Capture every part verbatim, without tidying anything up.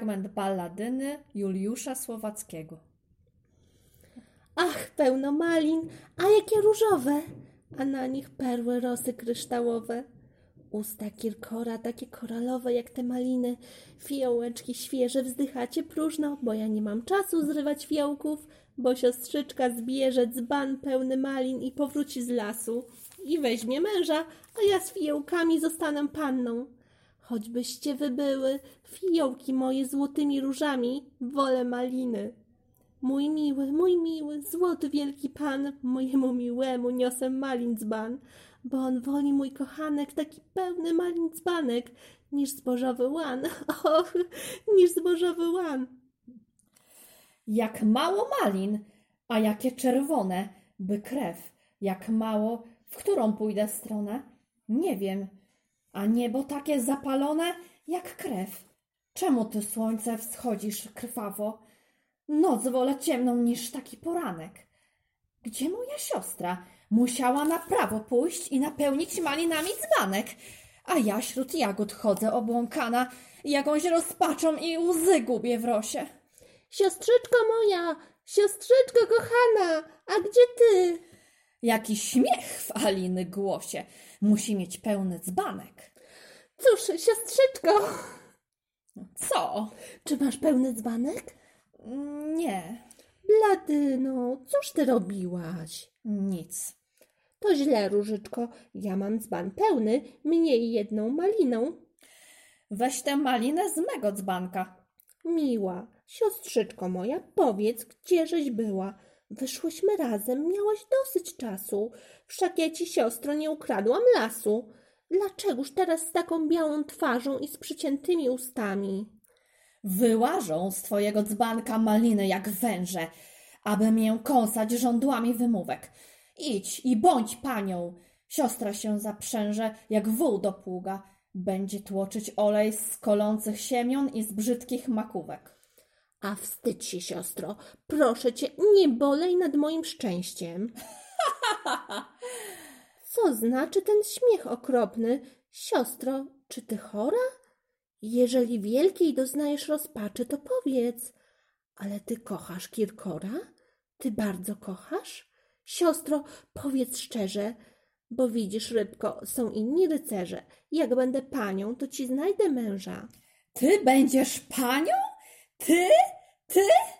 fragment balladyny Juliusza Słowackiego. Ach, pełno malin, a jakie różowe, a na nich perły rosy kryształowe. Usta Kirkora takie koralowe jak te maliny, fiołeczki świeże wzdychacie próżno, bo ja nie mam czasu zrywać fiołków, bo siostrzyczka zbierze dzban pełny malin i powróci z lasu i weźmie męża, a ja z fiołkami zostanę panną. Choćbyście wy były, fiołki moje złotymi różami, wolę maliny. Mój miły, mój miły, złoty wielki pan, mojemu miłemu niosę malin dzban, bo on woli mój kochanek taki pełny malin dzbanek, niż zbożowy łan, och, niż zbożowy łan. Jak mało malin, a jakie czerwone, by krew, jak mało, w którą pójdę stronę? Nie wiem, a niebo takie zapalone, jak krew. Czemu ty, słońce, wschodzisz krwawo? Noc wolę ciemną niż taki poranek. Gdzie moja siostra? Musiała na prawo pójść i napełnić malinami dzbanek, a ja śród jagód chodzę obłąkana, jakąś rozpaczą i łzy gubię w rosie. Siostrzyczko moja, siostrzyczko kochana, a gdzie ty? Jaki śmiech w Aliny głosie. Musi mieć pełny dzbanek. Cóż, siostrzyczko. Co? Czy masz pełny dzbanek? Nie. Bladyno, cóż ty robiłaś? Nic. To źle, Różyczko. Ja mam dzban pełny, mniej jedną maliną. Weź tę malinę z mego dzbanka. Miła, siostrzyczko moja, powiedz, gdzieżeś była? Wyszłyśmy razem, miałaś dosyć czasu. Wszak ja ci, siostro, nie ukradłam lasu. Dlaczegoż teraz z taką białą twarzą i z przyciętymi ustami? Wyłażą z twojego dzbanka maliny jak węże, aby mię kąsać żądłami wymówek. Idź i bądź panią. Siostra się zaprzęże jak wół do pługa. Będzie tłoczyć olej z kolących siemion i z brzydkich makówek. A wstydź się, siostro. Proszę cię, nie bolej nad moim szczęściem. Co znaczy ten śmiech okropny? Siostro, czy ty chora? Jeżeli wielkiej doznajesz rozpaczy, to powiedz. Ale ty kochasz Kirkora? Ty bardzo kochasz? Siostro, powiedz szczerze, bo widzisz, rybko, są inni rycerze. Jak będę panią, to ci znajdę męża. Ty będziesz panią? Ty? Ty?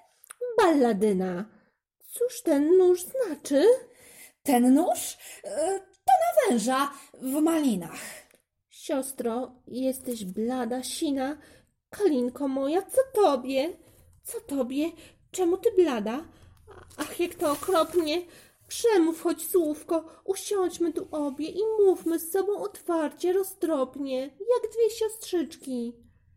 Balladyna. Cóż ten nóż znaczy? Ten nóż? To na węża w malinach. Siostro, jesteś blada, sina. Kalinko moja, co tobie? Co tobie? Czemu ty blada? Ach, jak to okropnie. Przemów choć słówko, usiądźmy tu obie i mówmy z sobą otwarcie, roztropnie, jak dwie siostrzyczki.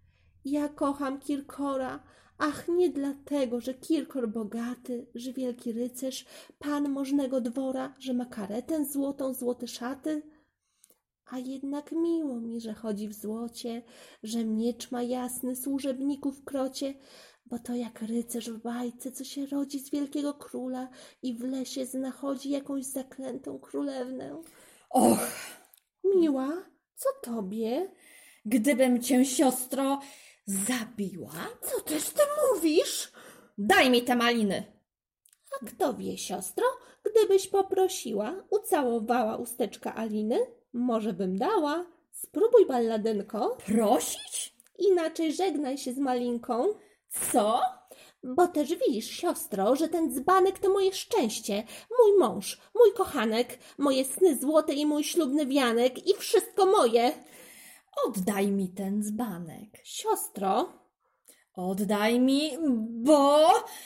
Ja kocham Kirkora, ach, nie dlatego, że Kirkor bogaty, że wielki rycerz, pan możnego dwora, że ma karetę złotą, złote szaty. A jednak miło mi, że chodzi w złocie, że miecz ma jasny, służebniku w krocie, bo to jak rycerz w bajce, co się rodzi z wielkiego króla i w lesie znachodzi jakąś zaklętą królewnę. Och! Miła, co tobie? Gdybym cię, siostro, zabiła? Co też ty mówisz? Daj mi te maliny! A kto wie, siostro, gdybyś poprosiła, ucałowała usteczka Aliny, może bym dała. Spróbuj, balladynko. Prosić? Inaczej żegnaj się z malinką. Co? Bo też widzisz, siostro, że ten dzbanek to moje szczęście, mój mąż, mój kochanek, moje sny złote i mój ślubny wianek i wszystko moje. Oddaj mi ten dzbanek. Siostro. Oddaj mi, bo...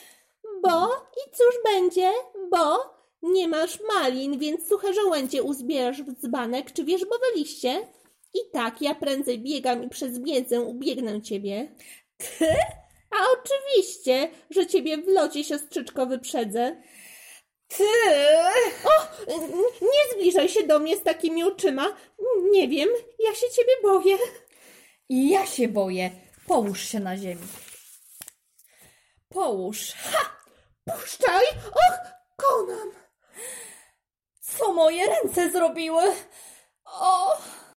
Bo i cóż będzie? Bo nie masz malin, więc suche żołędzie uzbierasz w dzbanek czy wierzbowe liście. I tak ja prędzej biegam i przez miedzę ubiegnę ciebie. Ty? A oczywiście, że ciebie w locie, siostrzyczko, wyprzedzę. Ty? O, nie zbliżaj się do mnie z takimi oczyma. Nie wiem, ja się ciebie boję. I ja się boję. Połóż się na ziemi. Połóż. Ha! Puszczaj! Och, konam! Co moje ręce zrobiły? O!